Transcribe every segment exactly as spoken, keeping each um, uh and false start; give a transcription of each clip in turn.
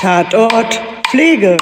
Tatort Pflege.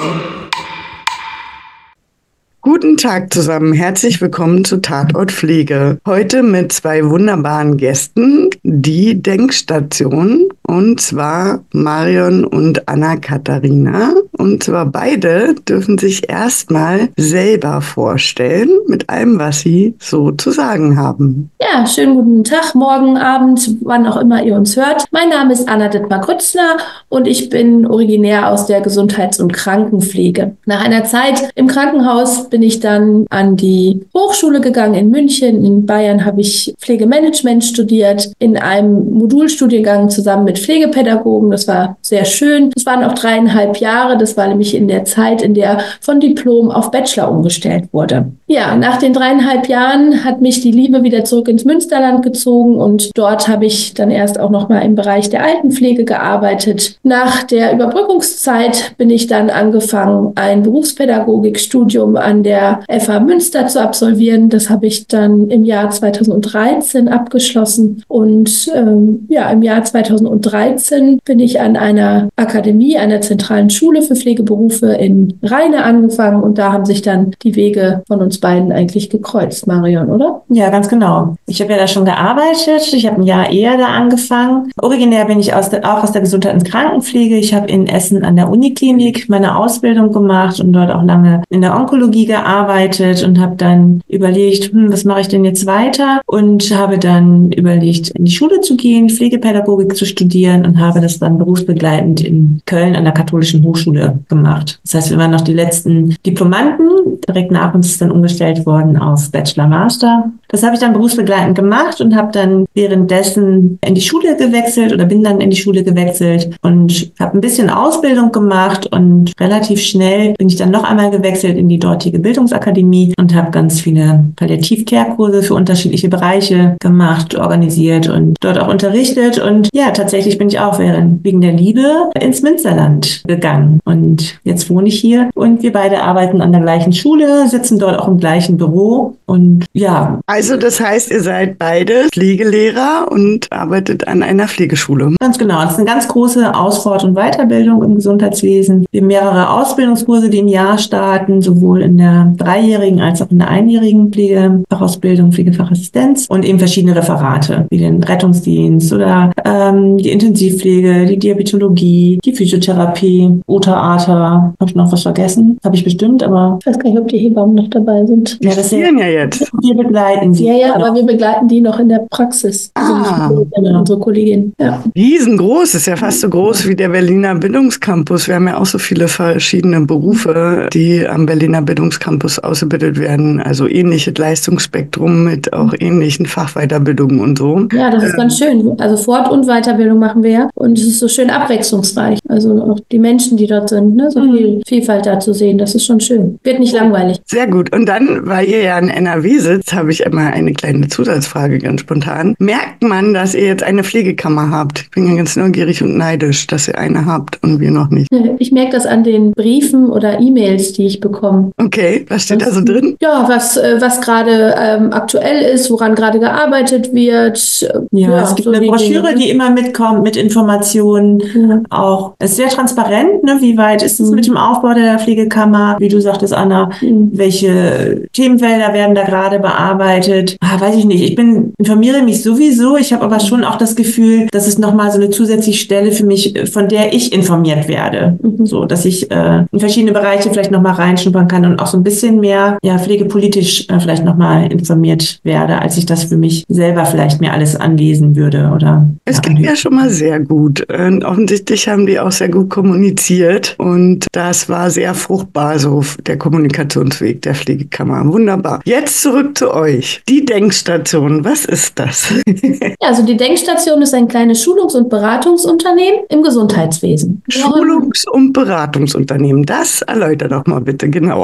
Guten Tag zusammen, herzlich willkommen zu Tatort Pflege. Heute mit zwei wunderbaren Gästen, die Denkstation, und zwar Marion und Anna-Katharina. Und zwar beide dürfen sich erstmal selber vorstellen mit allem, was sie so zu sagen haben. Ja, schönen guten Tag, morgen, Abend, wann auch immer ihr uns hört. Mein Name ist Anna Dittmar-Grützner und ich bin originär aus der Gesundheits- und Krankenpflege. Nach einer Zeit im Krankenhaus bin ich dann an die Hochschule gegangen in München. In Bayern habe ich Pflegemanagement studiert, in einem Modulstudiengang zusammen mit Pflegepädagogen. Das war sehr schön. Das waren auch dreieinhalb Jahre. Das war nämlich in der Zeit, in der von Diplom auf Bachelor umgestellt wurde. Ja, nach den dreieinhalb Jahren hat mich die Liebe wieder zurück ins Münsterland gezogen und dort habe ich dann erst auch noch mal im Bereich der Altenpflege gearbeitet. Nach der Überbrückungszeit bin ich dann angefangen, ein Berufspädagogikstudium an der F H Münster zu absolvieren. Das habe ich dann im Jahr zweitausenddreizehn abgeschlossen und ähm, ja, im Jahr zweitausenddreizehn bin ich an einer Akademie, einer zentralen Schule für Pflegeberufe in Rheine angefangen und da haben sich dann die Wege von uns beiden eigentlich gekreuzt, Marion, oder? Ja, ganz genau. Ich habe ja da schon gearbeitet. Ich habe ein Jahr eher da angefangen. Originär bin ich aus der, auch aus der Gesundheit- und Krankenpflege. Ich habe in Essen an der Uniklinik meine Ausbildung gemacht und dort auch lange in der Onkologie gearbeitet und habe dann überlegt, hm, was mache ich denn jetzt weiter? Und habe dann überlegt, in die Schule zu gehen, Pflegepädagogik zu studieren und habe das dann berufsbegleitend in Köln an der Katholischen Hochschule gemacht. Das heißt, wir waren noch die letzten Diplomanten. Direkt nach uns ist dann umgestellt worden auf Bachelor-Master. Das habe ich dann berufsbegleitend gemacht und habe dann währenddessen in die Schule gewechselt oder bin dann in die Schule gewechselt und habe ein bisschen Ausbildung gemacht und relativ schnell bin ich dann noch einmal gewechselt in die dortige Bildungsakademie und habe ganz viele Palliativ-Care-Kurse für unterschiedliche Bereiche gemacht, organisiert und dort auch unterrichtet. Und ja, tatsächlich bin ich auch während, wegen der Liebe ins Münsterland gegangen. Und jetzt wohne ich hier und wir beide arbeiten an der gleichen Schule, sitzen dort auch im gleichen Büro und ja. Also das heißt, ihr seid beide Pflegelehrer und arbeitet an einer Pflegeschule. Ganz genau. Das ist eine ganz große Ausfort- und Weiterbildung im Gesundheitswesen. Wir haben mehrere Ausbildungskurse, die im Jahr starten, sowohl in der dreijährigen als auch in der einjährigen Pflegefachausbildung, Pflegefachassistenz und eben verschiedene Referate, wie den Rettungsdienst oder ähm, die Intensivpflege, die Diabetologie, die Physiotherapie, Ota-Ata. Habe ich noch was vergessen? Habe ich bestimmt, aber Ich weiß gar nicht, ob die Hebammen noch dabei sind. ja, das Wir ja jetzt. wir begleiten sie. Ja, ja, aber wir begleiten die noch in der Praxis. Also Ah, nicht wir, unsere Kollegin. Ja. Riesengroß, ist ja fast so groß wie der Berliner Bildungscampus. Wir haben ja auch so viele verschiedene Berufe, die am Berliner Bildungscampus ausgebildet werden. Also ähnliches Leistungsspektrum mit auch ähnlichen Fachweiterbildungen und so. Ja, das ist ganz schön. Also Fort- und Weiterbildung machen wir ja. Und es ist so schön abwechslungsreich. Also auch die Menschen, die dort sind, ne? So viel Vielfalt da zu sehen, das ist schon schön. Wird nicht langweilig. Sehr gut. Und dann, weil ihr ja in N R W sitzt, habe ich immer eine kleine Zusatzfrage ganz spontan. Merkt man, dass ihr jetzt eine Pflegekammer habt? Ich bin ja ganz neugierig und neidisch, dass ihr eine habt und wir noch nicht. Ich merke das an den Briefen oder E-Mails, die ich bekomme. Okay, was steht da so drin? Ja, was, äh, was gerade ähm, aktuell ist, woran gerade gearbeitet wird. Ja, es gibt so eine die Broschüre, Dinge. die immer mitkommt mit Informationen. Ja. Auch, es ist sehr transparent, ne? Wie weit ist es Mhm. mit dem Aufbau der Pflegekammer? Wie du sagtest, Anna, Mhm. welche Themenfelder werden da gerade bearbeitet? Ah, weiß ich nicht. Ich bin, informiere mich sowieso. Ich habe aber schon auch das Gefühl, dass es nochmal so eine zusätzliche Stelle für mich, von der ich informiert werde. Mhm. So, dass ich äh, in verschiedene Bereiche vielleicht nochmal reinschnuppern kann und auch so ein bisschen mehr, ja, pflegepolitisch äh, vielleicht nochmal informiert werde, als ich das für mich selber vielleicht mir alles anlesen würde oder. Es ja, klingt ja schon mal sehr gut. Und offensichtlich haben die auch sehr gut kommuniziert und das war sehr fruchtbar, so der Kommunikationsweg der Pflegekammer. Wunderbar. Jetzt zurück zu euch. Die Denkstation, was ist das? Ja, also die Denkstation ist ein kleines Schulungs- und Beratungsunternehmen im Gesundheitswesen. Schulungs- und Beratungsunternehmen, das erläutert doch mal bitte genauer. Ja,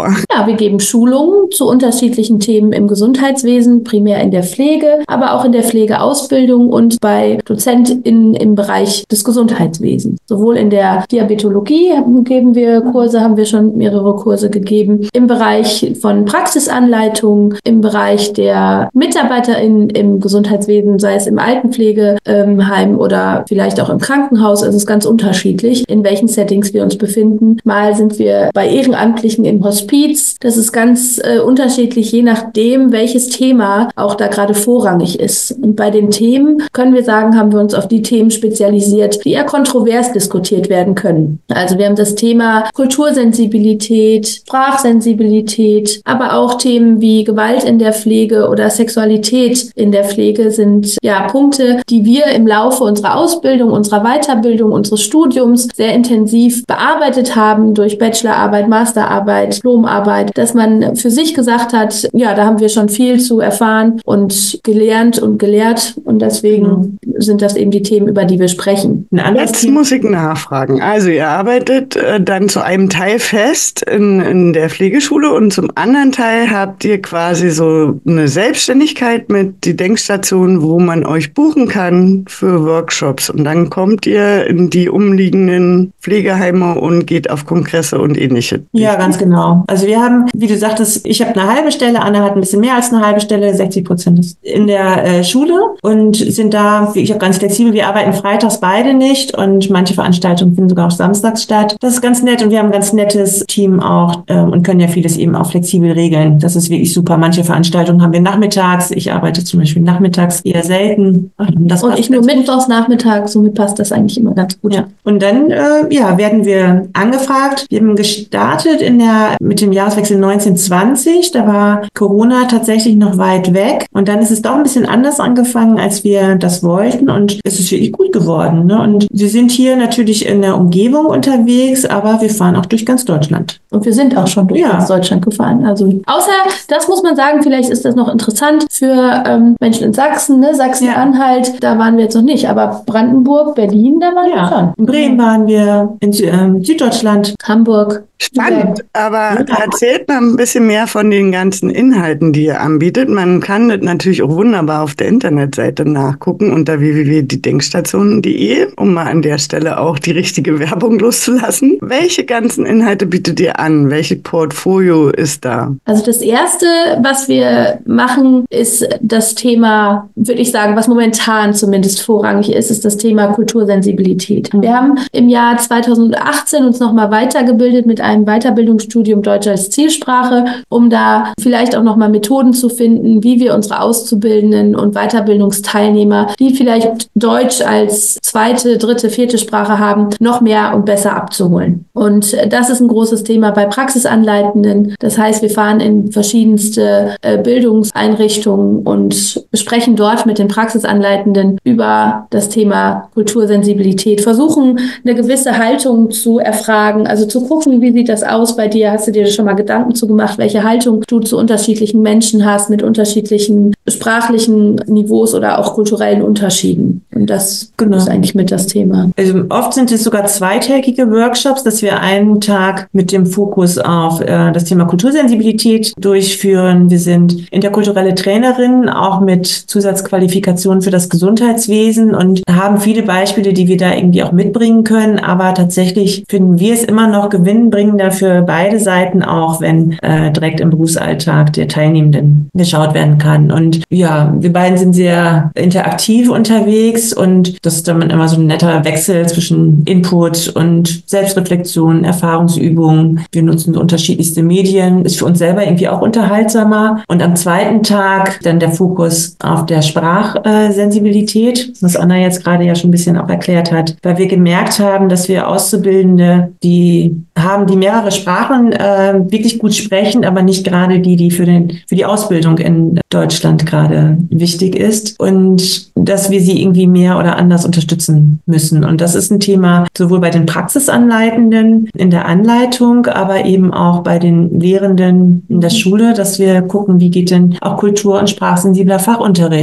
wir geben Schulungen zu unterschiedlichen Themen im Gesundheitswesen, primär in der Pflege, aber auch in der Pflegeausbildung und bei DozentInnen im Bereich des Gesundheitswesens. Sowohl in der Diabetologie geben wir Kurse, haben wir schon mehrere Kurse gegeben, im Bereich von Praxisanleitungen, im Bereich der MitarbeiterInnen im Gesundheitswesen, sei es im Altenpflegeheim oder vielleicht auch im Krankenhaus. Es ist ganz unterschiedlich, in welchen Settings wir uns befinden. Mal sind wir bei Ehrenamtlichen im Hospiz. Das ist ganz äh, unterschiedlich, je nachdem, welches Thema auch da gerade vorrangig ist. Und bei den Themen können wir sagen, haben wir uns auf die Themen spezialisiert, die eher kontrovers diskutiert werden können. Also wir haben das Thema Kultursensibilität, Sprachsensibilität, aber auch Themen wie Gewalt in der Pflege oder Sexualität in der Pflege sind ja Punkte, die wir im Laufe unserer Ausbildung, unserer Weiterbildung, unseres Studiums sehr intensiv bearbeitet haben durch Bachelorarbeit, Masterarbeit, Diplomarbeit, dass man für sich gesagt hat, ja, da haben wir schon viel zu erfahren und gelernt und gelehrt und deswegen mhm. sind das eben die Themen, über die wir sprechen. Jetzt muss ich nachfragen. Also ihr arbeitet äh, dann zu einem Teil fest in, in der Pflegeschule und zum anderen Teil habt ihr quasi so eine Selbstständigkeit mit die Denkstation, wo man euch buchen kann für Workshops und dann kommt ihr in die umliegenden Pflegeheime und geht auf Kongresse und ähnliche. Ja, ganz genau. Also wir haben, wie du sagtest, ich habe eine halbe Stelle, Anna hat ein bisschen mehr als eine halbe Stelle, sechzig Prozent in der äh, Schule und sind da, ich habe ganz flexibel, wir arbeiten freitags beide nicht und manche Veranstaltungen finden sogar auch samstags statt. Das ist ganz nett und wir haben ein ganz nettes Team auch äh, und können ja vieles eben auch flexibel regeln. Das ist wirklich super. Manche Veranstaltungen haben wir nachmittags, ich arbeite zum Beispiel nachmittags eher selten. Das und ich nur mittwochs nachmittags, somit passt das eigentlich immer ganz gut. Ja. Und dann äh, ja, werden wir angefragt. Wir haben gestartet in der, mit dem Jahreswechsel neunzehn zwanzig. Da war Corona tatsächlich noch weit weg. Und dann ist es doch ein bisschen anders angefangen, als wir das wollten. Und es ist wirklich gut geworden. Ne? Und wir sind hier natürlich in der Umgebung unterwegs, aber wir fahren auch durch ganz Deutschland. Und wir sind auch schon durch ja. ganz Deutschland gefahren. Also außer, das muss man sagen, vielleicht ist das noch interessant für ähm, Menschen in Sachsen, ne? Sachsen-Anhalt, ja. da waren wir jetzt noch nicht. Aber Brandenburg, Berlin, da waren ja. wir schon. In Bremen waren wir, in ähm, Süddeutschland, Hamburg. Spannend, aber erzählt mal ein bisschen mehr von den ganzen Inhalten, die ihr anbietet. Man kann das natürlich auch wunderbar auf der Internetseite nachgucken unter w w w punkt die denkstation punkt d e, um mal an der Stelle auch die richtige Werbung loszulassen. Welche ganzen Inhalte bietet ihr an? Welches Portfolio ist da? Also das Erste, was wir machen, ist das Thema, würde ich sagen, was momentan zumindest vorrangig ist, ist das Thema Kultursensibilität. Wir haben im Jahr zweitausendachtzehn uns nochmal weitergebildet mit einem Weiterbildungsstudium Deutsch als Zielsprache, um da vielleicht auch nochmal Methoden zu finden, wie wir unsere Auszubildenden und Weiterbildungsteilnehmer, die vielleicht Deutsch als zweite, dritte, vierte Sprache haben, noch mehr und besser abzuholen. Und das ist ein großes Thema bei Praxisanleitenden. Das heißt, wir fahren in verschiedenste äh, Bildungseinrichtungen und besprechen dort mit den Praxisanleitenden über das Thema Kultursensibilität, versuchen eine gewisse Haltung zu erfragen, also zu gucken, wie sieht das aus bei dir? Hast du dir schon mal Gedanken zu gemacht, welche Haltung du zu unterschiedlichen Menschen hast, mit unterschiedlichen sprachlichen Niveaus oder auch kulturellen Unterschieden? Und das genau. ist eigentlich mit das Thema. Also oft sind es sogar zweitägige Workshops, dass wir einen Tag mit dem Fokus auf äh, das Thema Kultursensibilität durchführen. Wir sind interkulturelle Trainerinnen, auch mit Zusatzqualifikationen für das Gesundheitswesen und haben viele Beispiele, die wir da irgendwie auch mitbringen können. Aber tatsächlich finden wir es immer noch gewinnbringender für beide Seiten, auch wenn äh, direkt im Berufsalltag der Teilnehmenden geschaut werden kann. Und ja, wir beiden sind sehr interaktiv unterwegs und das ist dann immer so ein netter Wechsel zwischen Input und Selbstreflexion, Erfahrungsübungen. Wir nutzen unterschiedlichste Medien, ist für uns selber irgendwie auch unterhaltsamer. Und am zweiten Tag dann der Fokus auf der Sprachsensibilität, was Anna jetzt gerade ja schon ein bisschen auch erklärt hat, weil wir gemerkt haben, dass wir Auszubildende, die haben, die mehrere Sprachen äh, wirklich gut sprechen, aber nicht gerade die, die für den für die Ausbildung in Deutschland gerade wichtig ist und dass wir sie irgendwie mehr oder anders unterstützen müssen. Und das ist ein Thema sowohl bei den Praxisanleitenden in der Anleitung, aber eben auch bei den Lehrenden in der Schule, dass wir gucken, wie geht denn auch kultur- und sprachsensibler Fachunterricht.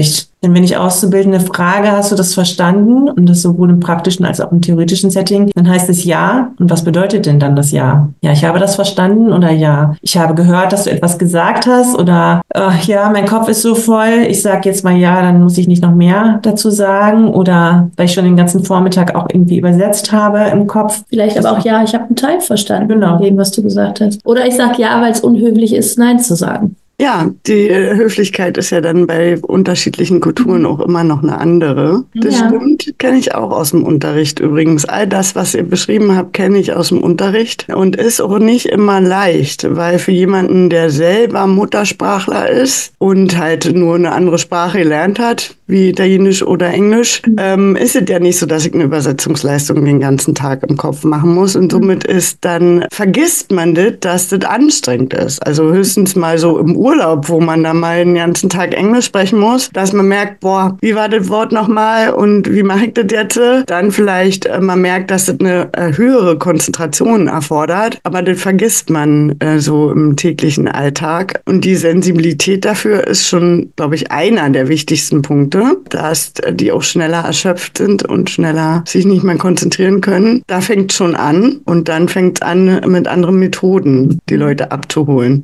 Denn wenn ich Auszubildende frage, hast du das verstanden? Und das sowohl im praktischen als auch im theoretischen Setting, dann heißt es ja. Und was bedeutet denn dann das Ja? Ja, ich habe das verstanden oder ja. Ich habe gehört, dass du etwas gesagt hast oder äh, ja, mein Kopf ist so voll. Ich sage jetzt mal ja, dann muss ich nicht noch mehr dazu sagen oder weil ich schon den ganzen Vormittag auch irgendwie übersetzt habe im Kopf. Vielleicht aber auch ja, ich habe einen Teil verstanden, Genau. von dem, was du gesagt hast. Oder ich sage ja, weil es unhöflich ist, Nein zu sagen. Ja, die äh, Höflichkeit ist ja dann bei unterschiedlichen Kulturen auch immer noch eine andere. Das Ja. stimmt, kenne ich auch aus dem Unterricht übrigens. All das, was ihr beschrieben habt, kenne ich aus dem Unterricht und ist auch nicht immer leicht, weil für jemanden, der selber Muttersprachler ist und halt nur eine andere Sprache gelernt hat, wie Italienisch oder Englisch, ähm, ist es ja nicht so, dass ich eine Übersetzungsleistung den ganzen Tag im Kopf machen muss und somit ist dann, vergisst man das, dass das anstrengend ist. Also höchstens mal so im Urlaub, wo man dann mal den ganzen Tag Englisch sprechen muss, dass man merkt, boah, wie war das Wort nochmal und wie mache ich das jetzt? Dann vielleicht äh, man merkt, dass das eine äh, höhere Konzentration erfordert, aber das vergisst man äh, so im täglichen Alltag und die Sensibilität dafür ist schon, glaube ich, einer der wichtigsten Punkte, dass die auch schneller erschöpft sind und schneller sich nicht mehr konzentrieren können. Da fängt schon an und dann fängt es an mit anderen Methoden, die Leute abzuholen.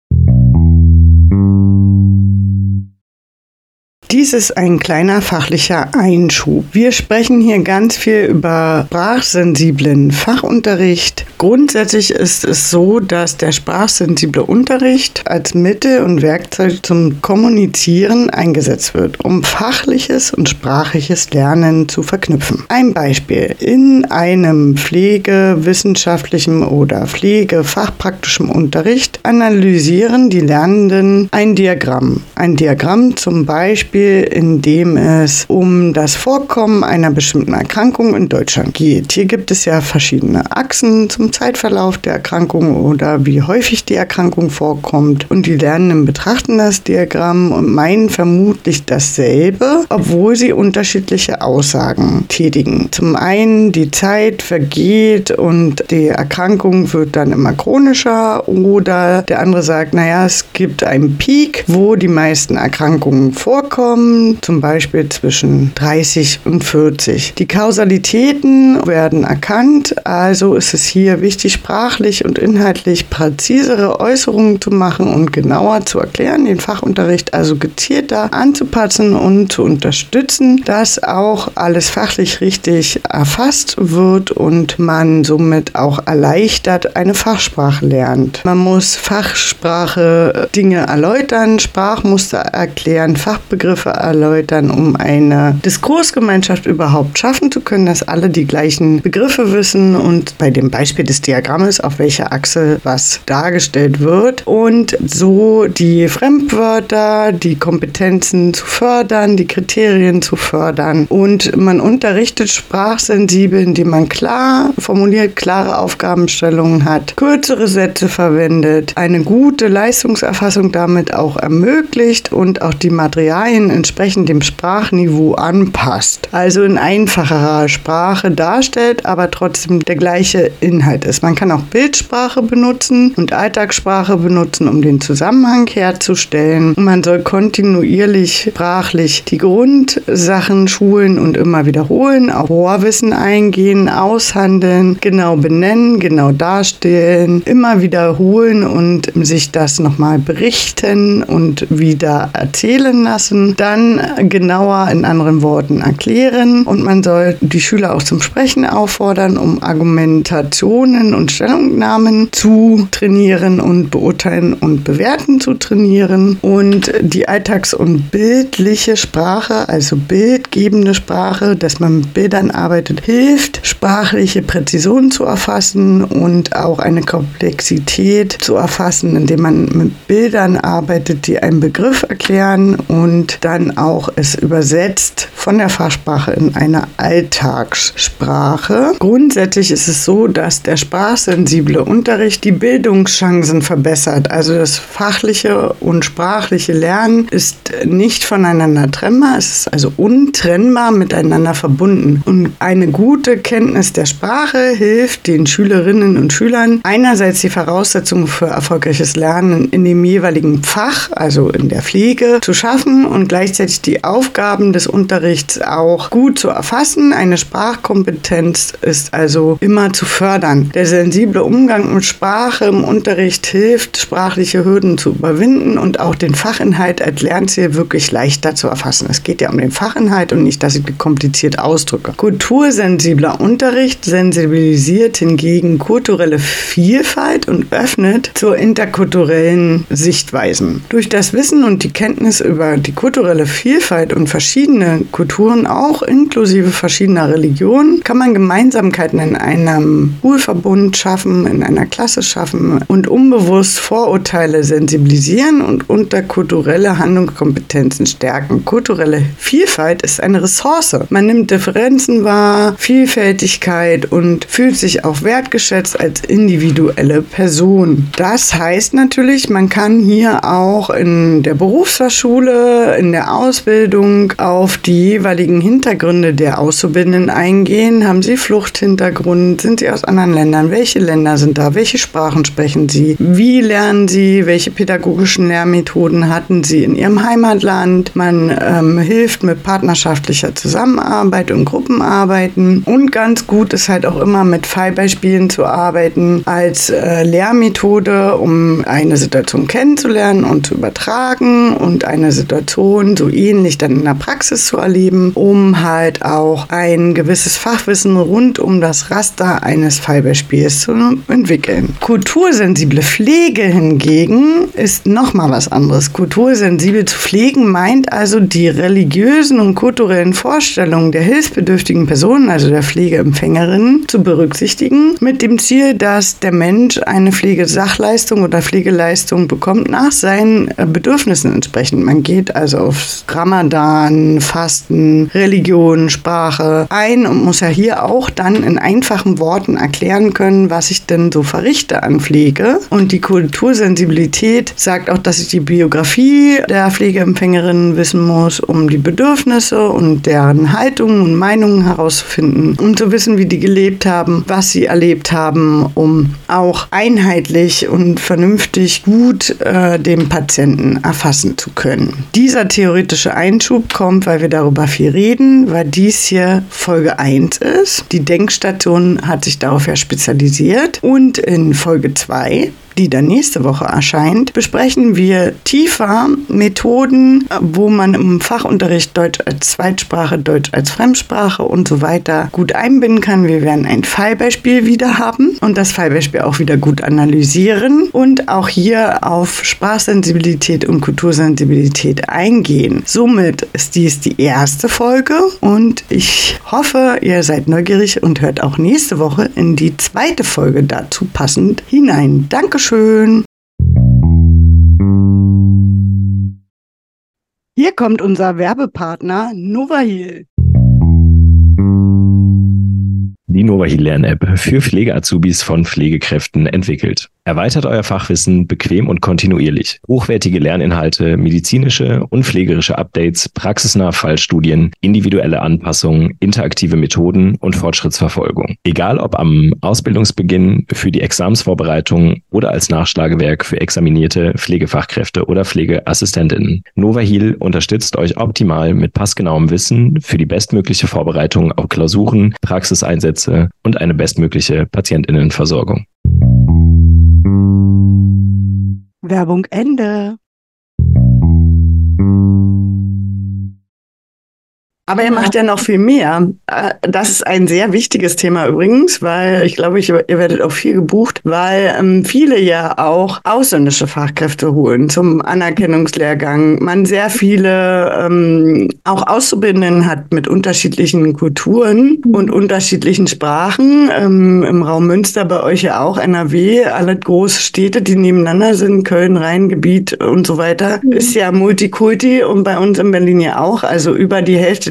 Dies ist ein kleiner fachlicher Einschub. Wir sprechen hier ganz viel über sprachsensiblen Fachunterricht. Grundsätzlich ist es so, dass der sprachsensible Unterricht als Mittel und Werkzeug zum Kommunizieren eingesetzt wird, um fachliches und sprachliches Lernen zu verknüpfen. Ein Beispiel. In einem pflegewissenschaftlichen oder pflegefachpraktischen Unterricht analysieren die Lernenden ein Diagramm. Ein Diagramm zum Beispiel, in dem es um das Vorkommen einer bestimmten Erkrankung in Deutschland geht. Hier gibt es ja verschiedene Achsen zum Zeitverlauf der Erkrankung oder wie häufig die Erkrankung vorkommt. Und die Lernenden betrachten das Diagramm und meinen vermutlich dasselbe, obwohl sie unterschiedliche Aussagen tätigen. Zum einen, die Zeit vergeht und die Erkrankung wird dann immer chronischer oder der andere sagt, naja, es gibt einen Peak, wo die meisten Erkrankungen vorkommen, zum Beispiel zwischen dreißig und vierzig. Die Kausalitäten werden erkannt, also ist es hier wichtig, sprachlich und inhaltlich präzisere Äußerungen zu machen und genauer zu erklären, den Fachunterricht also gezielter anzupassen und zu unterstützen, dass auch alles fachlich richtig erfasst wird und man somit auch erleichtert eine Fachsprache lernt. Man muss Fachsprache Dinge erläutern, Sprachmuster erklären, Fachbegriffe erläutern, um eine Diskursgemeinschaft überhaupt schaffen zu können, dass alle die gleichen Begriffe wissen und bei dem Beispiel des Diagrammes, auf welcher Achse was dargestellt wird und so die Fremdwörter, die Kompetenzen zu fördern, die Kriterien zu fördern und man unterrichtet sprachsensibel, indem man klar formuliert, klare Aufgabenstellungen hat, kürzere Sätze verwendet, eine gute Leistungserfassung damit auch ermöglicht und auch die Materialien entsprechend dem Sprachniveau anpasst. Also in einfacherer Sprache darstellt, aber trotzdem der gleiche Inhalt ist. Man kann auch Bildsprache benutzen und Alltagssprache benutzen, um den Zusammenhang herzustellen. Und man soll kontinuierlich sprachlich die Grundsachen schulen und immer wiederholen, auf Vorwissen eingehen, aushandeln, genau benennen, genau darstellen, immer wiederholen und sich das nochmal berichten und wieder erzählen lassen. Dann genauer in anderen Worten erklären und man soll die Schüler auch zum Sprechen auffordern, um Argumentationen und Stellungnahmen zu trainieren und beurteilen und bewerten zu trainieren. Und die alltags- und bildliche Sprache, also bildgebende Sprache, dass man mit Bildern arbeitet, hilft, sprachliche Präzision zu erfassen und auch eine Komplexität zu erfassen, indem man mit Bildern arbeitet, die einen Begriff erklären und dann auch es übersetzt von der Fachsprache in eine Alltagssprache. Grundsätzlich ist es so, dass der sprachsensible Unterricht die Bildungschancen verbessert. Also das fachliche und sprachliche Lernen ist nicht voneinander trennbar, es ist also untrennbar miteinander verbunden. Und eine gute Kenntnis der Sprache hilft den Schülerinnen und Schülern, einerseits die Voraussetzungen für erfolgreiches Lernen in dem jeweiligen Fach, also in der Pflege, zu schaffen und gleichzeitig die Aufgaben des Unterrichts auch gut zu erfassen. Eine Sprachkompetenz ist also immer zu fördern. Der sensible Umgang mit Sprache im Unterricht hilft, sprachliche Hürden zu überwinden und auch den Fachinhalt als Lernziel wirklich leichter zu erfassen. Es geht ja um den Fachinhalt und nicht, dass ich kompliziert ausdrücke. Kultursensibler Unterricht sensibilisiert hingegen kulturelle Vielfalt und öffnet zur interkulturellen Sichtweisen. Durch das Wissen und die Kenntnis über die kulturelle Vielfalt und verschiedene Kulturen, auch inklusive verschiedener Religionen, kann man Gemeinsamkeiten in einem Schulverbund schaffen, in einer Klasse schaffen und unbewusst Vorurteile sensibilisieren und interkulturelle Handlungskompetenzen stärken. Kulturelle Vielfalt ist eine Ressource. Man nimmt Differenzen wahr, Vielfältigkeit und fühlt sich auch wertgeschätzt als individuelle Person. Das heißt natürlich, man kann hier auch in der Berufsfachschule, in der Ausbildung auf die jeweiligen Hintergründe der Auszubildenden eingehen. Haben sie Fluchthintergrund? Sind sie aus anderen Ländern? Welche Länder sind da? Welche Sprachen sprechen sie? Wie lernen sie? Welche pädagogischen Lehrmethoden hatten sie in ihrem Heimatland? Man ähm, hilft mit partnerschaftlicher Zusammenarbeit und Gruppenarbeiten. Und ganz gut ist halt auch immer mit Fallbeispielen zu arbeiten als äh, Lehrmethode, um eine Situation kennenzulernen und zu übertragen und eine Situation so ähnlich dann in der Praxis zu erleben, um halt auch ein gewisses Fachwissen rund um das Raster eines Fallbeispiels zu entwickeln. Kultursensible Pflege hingegen ist nochmal was anderes. Kultursensibel zu pflegen meint also die religiösen und kulturellen Vorstellungen der hilfsbedürftigen Personen, also der Pflegeempfängerinnen, zu berücksichtigen, mit dem Ziel, dass der Mensch eine Pflegesachleistung oder Pflegeleistung bekommt nach seinen Bedürfnissen entsprechend. Man geht also auf Ramadan, Fasten, Religion, Sprache ein und muss ja hier auch dann in einfachen Worten erklären können, was ich denn so verrichte an Pflege. Und die Kultursensibilität sagt auch, dass ich die Biografie der Pflegeempfängerinnen wissen muss, um die Bedürfnisse und deren Haltungen und Meinungen herauszufinden, um zu wissen, wie die gelebt haben, was sie erlebt haben, um auch einheitlich und vernünftig gut äh, den Patienten erfassen zu können. Dieser theoretische Einschub kommt, weil wir darüber viel reden, weil dies hier Folge eins ist. Die Denkstation hat sich darauf ja spezialisiert und in Folge zwei, die dann nächste Woche erscheint, besprechen wir tiefer Methoden, wo man im Fachunterricht Deutsch als Zweitsprache, Deutsch als Fremdsprache und so weiter gut einbinden kann. Wir werden ein Fallbeispiel wieder haben und das Fallbeispiel auch wieder gut analysieren und auch hier auf Sprachsensibilität und Kultursensibilität eingehen. Somit ist dies die erste Folge und ich hoffe, ihr seid neugierig und hört auch nächste Woche in die zweite Folge dazu passend hinein. Dankeschön. Hier kommt unser Werbepartner Novahil. Die Novahil Lern-App für Pflege-Azubis von Pflegekräften entwickelt. Erweitert euer Fachwissen bequem und kontinuierlich. Hochwertige Lerninhalte, medizinische und pflegerische Updates, praxisnahe Fallstudien, individuelle Anpassungen, interaktive Methoden und Fortschrittsverfolgung. Egal ob am Ausbildungsbeginn, für die Examensvorbereitung oder als Nachschlagewerk für examinierte Pflegefachkräfte oder Pflegeassistentinnen. Novahil unterstützt euch optimal mit passgenauem Wissen für die bestmögliche Vorbereitung auf Klausuren, Praxiseinsätze und eine bestmögliche Patientinnenversorgung. Werbung Ende. Aber ihr macht ja noch viel mehr. Das ist ein sehr wichtiges Thema übrigens, weil ich glaube, ich, ihr werdet auch viel gebucht, weil ähm, viele ja auch ausländische Fachkräfte holen zum Anerkennungslehrgang. Man sehr viele ähm, auch Auszubildenden hat mit unterschiedlichen Kulturen und unterschiedlichen Sprachen. Ähm, im Raum Münster bei euch ja auch, N R W, alle große Städte, die nebeneinander sind, Köln, Rheingebiet und so weiter, ist ja Multikulti und bei uns in Berlin ja auch. Also über die Hälfte der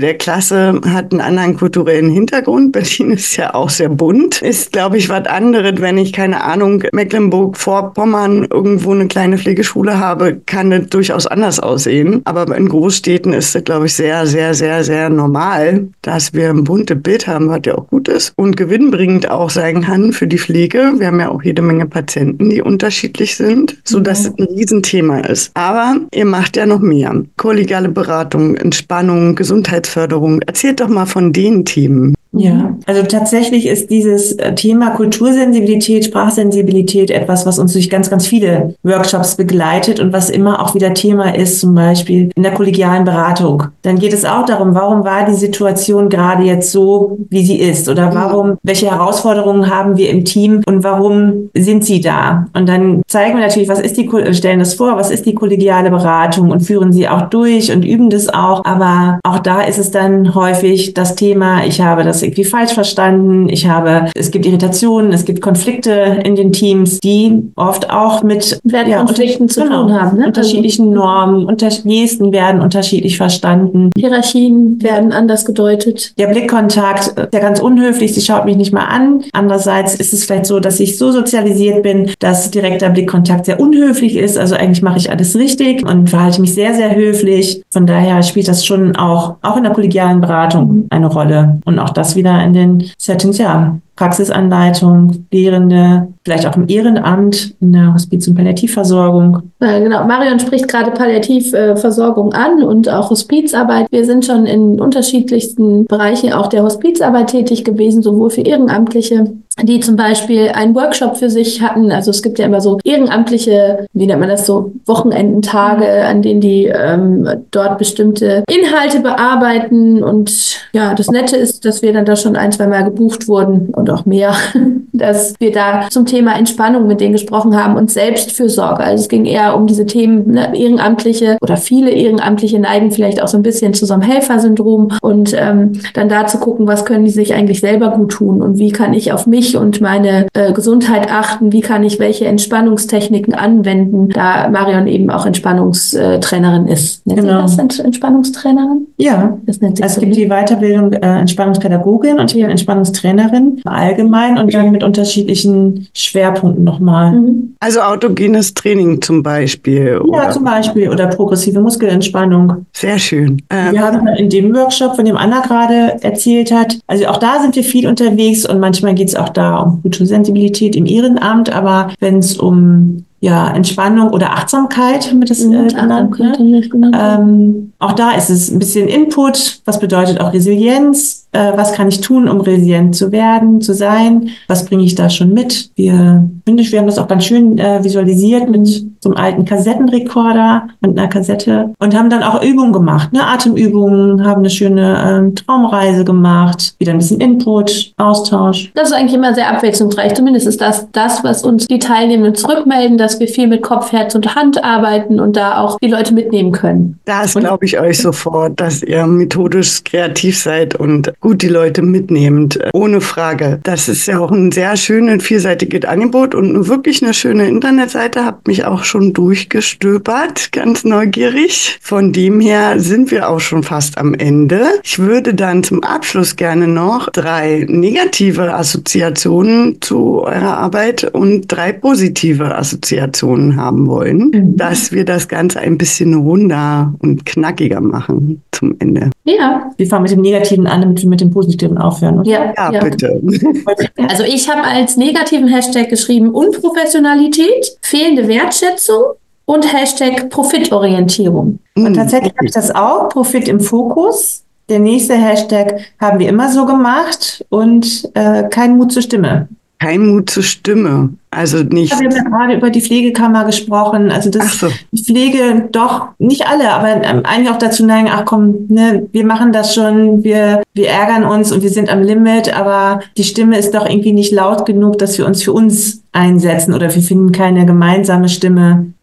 der Klasse hat einen anderen kulturellen Hintergrund. Berlin ist ja auch sehr bunt. Ist, glaube ich, was anderes, wenn ich, keine Ahnung, Mecklenburg-Vorpommern irgendwo eine kleine Pflegeschule habe, kann das durchaus anders aussehen. Aber in Großstädten ist das, glaube ich, sehr, sehr, sehr, sehr normal, dass wir ein buntes Bild haben, was ja auch gut ist und gewinnbringend auch sein kann für die Pflege. Wir haben ja auch jede Menge Patienten, die unterschiedlich sind, sodass es ein Riesenthema ist. Aber ihr macht ja noch mehr. Kollegiale Beratung, Entspannung, Gesundheitsförderung. Erzählt doch mal von den Themen. Ja, also tatsächlich ist dieses Thema Kultursensibilität, Sprachsensibilität etwas, was uns durch ganz, ganz viele Workshops begleitet und was immer auch wieder Thema ist, zum Beispiel in der kollegialen Beratung. Dann geht es auch darum, warum war die Situation gerade jetzt so, wie sie ist, oder warum, welche Herausforderungen haben wir im Team und warum sind sie da? Und dann zeigen wir natürlich, was ist die, stellen das vor, was ist die kollegiale Beratung und führen sie auch durch und üben das auch. Aber auch da ist es dann häufig das Thema, ich habe das irgendwie falsch verstanden. Ich habe, es gibt Irritationen, es gibt Konflikte in den Teams, die oft auch mit ja, Konflikten zu genau, tun haben. Ne? Unterschiedlichen Normen, unter, Gesten werden unterschiedlich verstanden. Hierarchien werden anders gedeutet. Der Blickkontakt ist ja ganz unhöflich, sie schaut mich nicht mal an. Andererseits ist es vielleicht so, dass ich so sozialisiert bin, dass direkter Blickkontakt sehr unhöflich ist. Also eigentlich mache ich alles richtig und verhalte mich sehr, sehr höflich. Von daher spielt das schon auch, auch in der kollegialen Beratung eine Rolle. Und auch das wieder in den Settings, ja, Praxisanleitung, Lehrende, vielleicht auch im Ehrenamt, in der Hospiz- und Palliativversorgung. Ja, genau. Marion spricht gerade Palliativversorgung an und auch Hospizarbeit. Wir sind schon in unterschiedlichsten Bereichen auch der Hospizarbeit tätig gewesen, sowohl für Ehrenamtliche, die zum Beispiel einen Workshop für sich hatten. Also es gibt ja immer so ehrenamtliche, wie nennt man das so, Wochenendentage, an denen die ähm, dort bestimmte Inhalte bearbeiten. Und ja, das Nette ist, dass wir dann da schon ein, zwei Mal gebucht wurden und auch mehr, dass wir da zum Thema Entspannung mit denen gesprochen haben und Selbstfürsorge. Also es ging eher um diese Themen, ne, Ehrenamtliche oder viele Ehrenamtliche neigen vielleicht auch so ein bisschen zu so einem Helfersyndrom und ähm, dann da zu gucken, was können die sich eigentlich selber gut tun und wie kann ich auf mich und meine äh, Gesundheit achten, wie kann ich welche Entspannungstechniken anwenden, da Marion eben auch Entspannungstrainerin ist. Nennt Genau. sie das Entspannungstrainerin? Ja, Das nennt sie also es so, gibt ne? die Weiterbildung äh, Entspannungspädagogin und ich bin Entspannungstrainerin allgemein und dann mit unterschiedlichen Schwerpunkten nochmal. Mhm. Also autogenes Training zum Beispiel. Ja, Oder? zum Beispiel oder progressive Muskelentspannung. Sehr schön. Ähm, Wir haben in dem Workshop, von dem Anna gerade erzählt hat, also auch da sind wir viel unterwegs und manchmal geht es auch da um Kultursensibilität im Ehrenamt, aber wenn es um ja, Entspannung oder Achtsamkeit, haben wir das äh, genannt. Ne? Ähm, auch da ist es ein bisschen Input. Was bedeutet auch Resilienz? Äh, was kann ich tun, um resilient zu werden, zu sein? Was bringe ich da schon mit? Wir, finde ich, wir haben das auch ganz schön äh, visualisiert mit so einem alten Kassettenrekorder und einer Kassette und haben dann auch Übungen gemacht, ne? Atemübungen, haben eine schöne ähm, Traumreise gemacht, wieder ein bisschen Input, Austausch. Das ist eigentlich immer sehr abwechslungsreich. Zumindest ist das das, was uns die Teilnehmenden zurückmelden, dass wir viel mit Kopf, Herz und Hand arbeiten und da auch die Leute mitnehmen können. Das glaube ich euch sofort, dass ihr methodisch kreativ seid und gut die Leute mitnehmt, ohne Frage. Das ist ja auch ein sehr schönes, vielseitiges Angebot und wirklich eine schöne Internetseite. Habt mich auch schon durchgestöbert, ganz neugierig. Von dem her sind wir auch schon fast am Ende. Ich würde dann zum Abschluss gerne noch drei negative Assoziationen zu eurer Arbeit und drei positive Assoziationen haben wollen, mhm. dass wir das Ganze ein bisschen runder und knackiger machen zum Ende. Ja. Wir fangen mit dem Negativen an, damit wir mit dem Positiven aufhören. Oder? Ja, ja, ja, bitte. Also ich habe als negativen Hashtag geschrieben Unprofessionalität, fehlende Wertschätzung und Hashtag Profitorientierung. Und tatsächlich habe ich das auch, Profit im Fokus. Der nächste Hashtag haben wir immer so gemacht und äh, kein Mut zur Stimme. Kein Mut zur Stimme. Also nicht. Ja, wir haben ja gerade über die Pflegekammer gesprochen. Also dass so. Pflege doch nicht alle, aber ähm, eigentlich auch dazu neigen, ach komm, ne, wir machen das schon, wir, wir ärgern uns und wir sind am Limit, aber die Stimme ist doch irgendwie nicht laut genug, dass wir uns für uns einsetzen oder wir finden keine gemeinsame Stimme.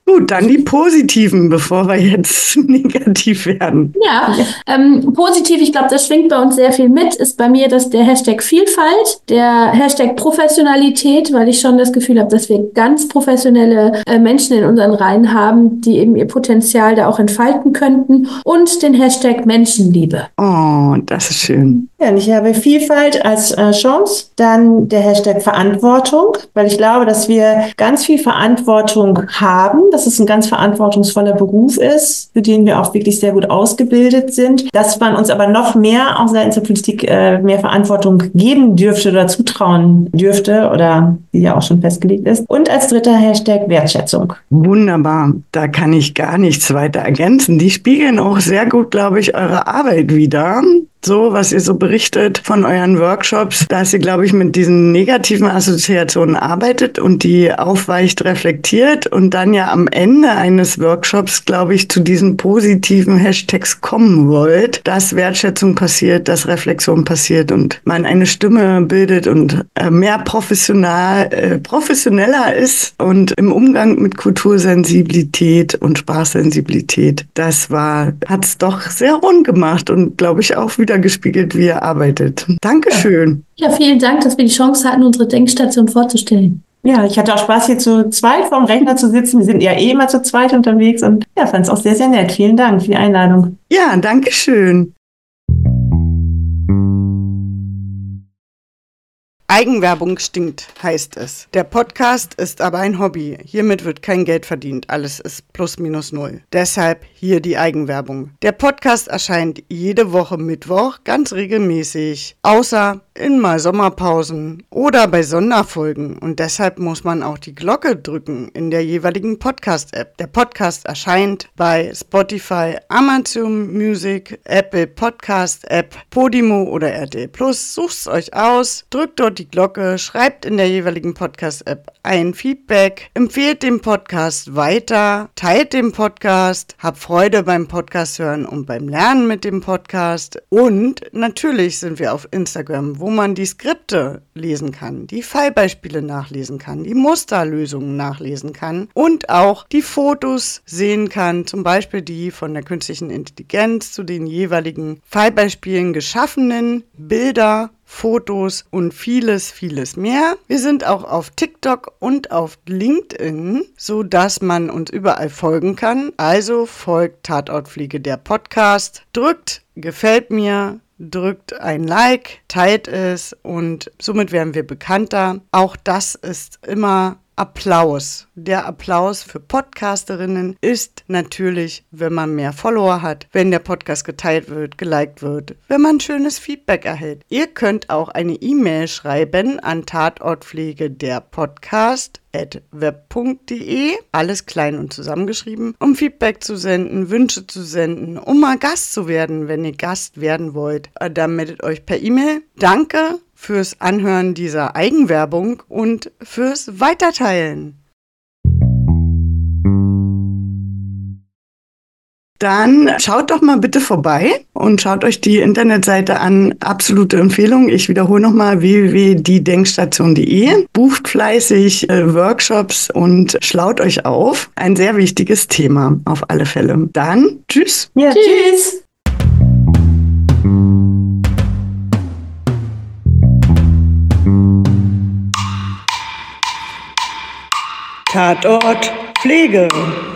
Gut, dann die positiven, bevor wir jetzt negativ werden. Ja, ähm, positiv, ich glaube, das schwingt bei uns sehr viel mit, ist bei mir das der Hashtag Vielfalt, der Hashtag Professionalität, weil ich schon das Gefühl habe, dass wir ganz professionelle äh, Menschen in unseren Reihen haben, die eben ihr Potenzial da auch entfalten könnten, und den Hashtag Menschenliebe. Oh, das ist schön. Ja, und ich habe Vielfalt als äh, Chance, dann der Hashtag Verantwortung, weil ich glaube, dass wir ganz viel Verantwortung haben, dass es ein ganz verantwortungsvoller Beruf ist, für den wir auch wirklich sehr gut ausgebildet sind, dass man uns aber noch mehr auch seitens der Politik äh, mehr Verantwortung geben dürfte oder zutrauen dürfte oder die ja auch schon festgelegt ist. Und als dritter Hashtag Wertschätzung. Wunderbar, da kann ich gar nichts weiter ergänzen. Die spiegeln auch sehr gut, glaube ich, eure Arbeit wider. So, was ihr so berichtet von euren Workshops, dass ihr, glaube ich, mit diesen negativen Assoziationen arbeitet und die aufweicht, reflektiert und dann ja am Ende eines Workshops, glaube ich, zu diesen positiven Hashtags kommen wollt, dass Wertschätzung passiert, dass Reflexion passiert und man eine Stimme bildet und äh, mehr professional, äh, professioneller ist und im Umgang mit Kultursensibilität und Sprachsensibilität. Das war, hat's doch sehr rund gemacht und, glaube ich, auch wieder gespiegelt, wie ihr arbeitet. Dankeschön. Ja, vielen Dank, dass wir die Chance hatten, unsere Denkstation vorzustellen. Ja, ich hatte auch Spaß, hier zu zweit vorm Rechner zu sitzen. Wir sind ja eh immer zu zweit unterwegs und ja, fand es auch sehr, sehr nett. Vielen Dank für die Einladung. Ja, Dankeschön. Eigenwerbung stinkt, heißt es. Der Podcast ist aber ein Hobby. Hiermit wird kein Geld verdient. Alles ist plus minus null. Deshalb hier die Eigenwerbung. Der Podcast erscheint jede Woche Mittwoch ganz regelmäßig. Außer in mal Sommerpausen oder bei Sonderfolgen. Und deshalb muss man auch die Glocke drücken in der jeweiligen Podcast-App. Der Podcast erscheint bei Spotify, Amazon Music, Apple Podcast-App, Podimo oder R T L Plus. Sucht's euch aus, drückt dort die Glocke, schreibt in der jeweiligen Podcast-App ein Feedback, empfehlt den Podcast weiter, teilt den Podcast, habt Freude beim Podcast hören und beim Lernen mit dem Podcast. Und natürlich sind wir auf Instagram, wo man die Skripte lesen kann, die Fallbeispiele nachlesen kann, die Musterlösungen nachlesen kann und auch die Fotos sehen kann, zum Beispiel die von der künstlichen Intelligenz zu den jeweiligen Fallbeispielen geschaffenen Bilder, Fotos und vieles, vieles mehr. Wir sind auch auf TikTok und auf LinkedIn, so dass man uns überall folgen kann. Also folgt Tatortfliege der Podcast, drückt gefällt mir, drückt ein Like, teilt es und somit werden wir bekannter. Auch das ist immer Applaus. Der Applaus für Podcasterinnen ist natürlich, wenn man mehr Follower hat, wenn der Podcast geteilt wird, geliked wird, wenn man schönes Feedback erhält. Ihr könnt auch eine E-Mail schreiben an Tatortpflege der Podcast at web punkt de, alles klein und zusammengeschrieben, um Feedback zu senden, Wünsche zu senden, um mal Gast zu werden, wenn ihr Gast werden wollt. Dann meldet euch per E-Mail. Danke fürs Anhören dieser Eigenwerbung und fürs Weiterteilen. Dann schaut doch mal bitte vorbei und schaut euch die Internetseite an. Absolute Empfehlung. Ich wiederhole nochmal w w w punkt die denkstation punkt de. Bucht fleißig äh, Workshops und schlaut euch auf. Ein sehr wichtiges Thema auf alle Fälle. Dann tschüss. Ja, tschüss. Tatort Pflege.